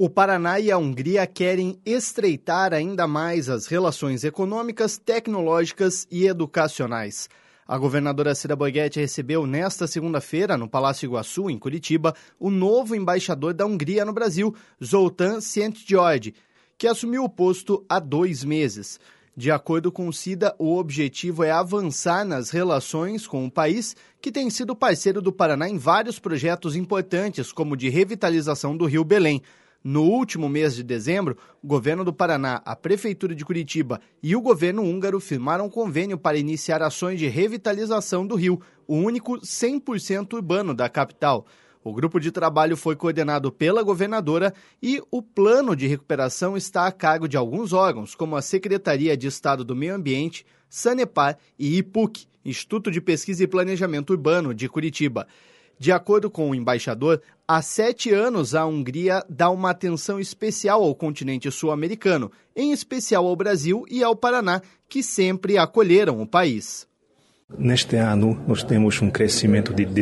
O Paraná e a Hungria querem estreitar ainda mais as relações econômicas, tecnológicas e educacionais. A governadora Cira Borghetti recebeu nesta segunda-feira, no Palácio Iguaçu, em Curitiba, o novo embaixador da Hungria no Brasil, Zoltán Szent-György, que assumiu o posto há 2 meses. De acordo com o Cida, o objetivo é avançar nas relações com o país, que tem sido parceiro do Paraná em vários projetos importantes, como o de revitalização do Rio Belém. No último mês de dezembro, o governo do Paraná, a Prefeitura de Curitiba e o governo húngaro firmaram um convênio para iniciar ações de revitalização do rio, o único 100% urbano da capital. O grupo de trabalho foi coordenado pela governadora e o plano de recuperação está a cargo de alguns órgãos, como a Secretaria de Estado do Meio Ambiente, Sanepar e IPUC, Instituto de Pesquisa e Planejamento Urbano de Curitiba. De acordo com o embaixador, há 7 anos a Hungria dá uma atenção especial ao continente sul-americano, em especial ao Brasil e ao Paraná, que sempre acolheram o país. Neste ano, nós temos um crescimento de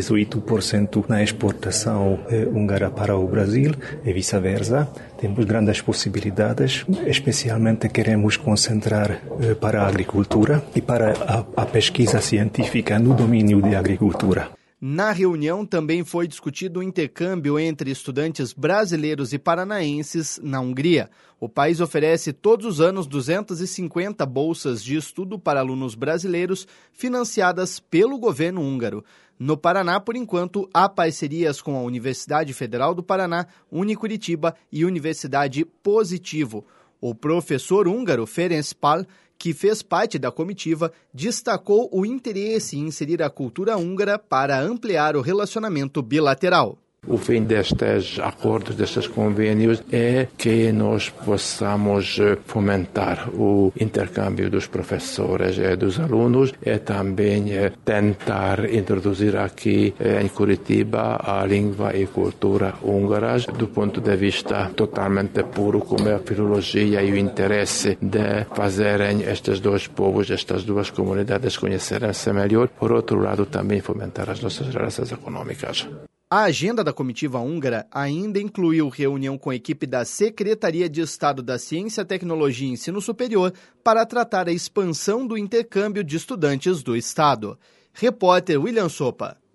18% na exportação húngara para o Brasil e vice-versa. Temos grandes possibilidades, especialmente queremos concentrar para a agricultura e para a pesquisa científica no domínio de agricultura. Na reunião também foi discutido o intercâmbio entre estudantes brasileiros e paranaenses na Hungria. O país oferece todos os anos 250 bolsas de estudo para alunos brasileiros financiadas pelo governo húngaro. No Paraná, por enquanto, há parcerias com a Universidade Federal do Paraná, Unicuritiba e Universidade Positivo. O professor húngaro Ferenc Pál, que fez parte da comitiva, destacou o interesse em inserir a cultura húngara para ampliar o relacionamento bilateral. O fim destes acordos, destes convênios, é que nós possamos fomentar o intercâmbio dos professores e dos alunos e também tentar introduzir aqui em Curitiba a língua e cultura húngaras do ponto de vista totalmente puro, como é a filologia e o interesse de fazerem estes dois povos, estas duas comunidades conhecerem-se melhor. Por outro lado, também fomentar as nossas relações econômicas. A agenda da comitiva húngara ainda incluiu reunião com a equipe da Secretaria de Estado da Ciência, Tecnologia e Ensino Superior para tratar a expansão do intercâmbio de estudantes do Estado. Repórter William Sopa.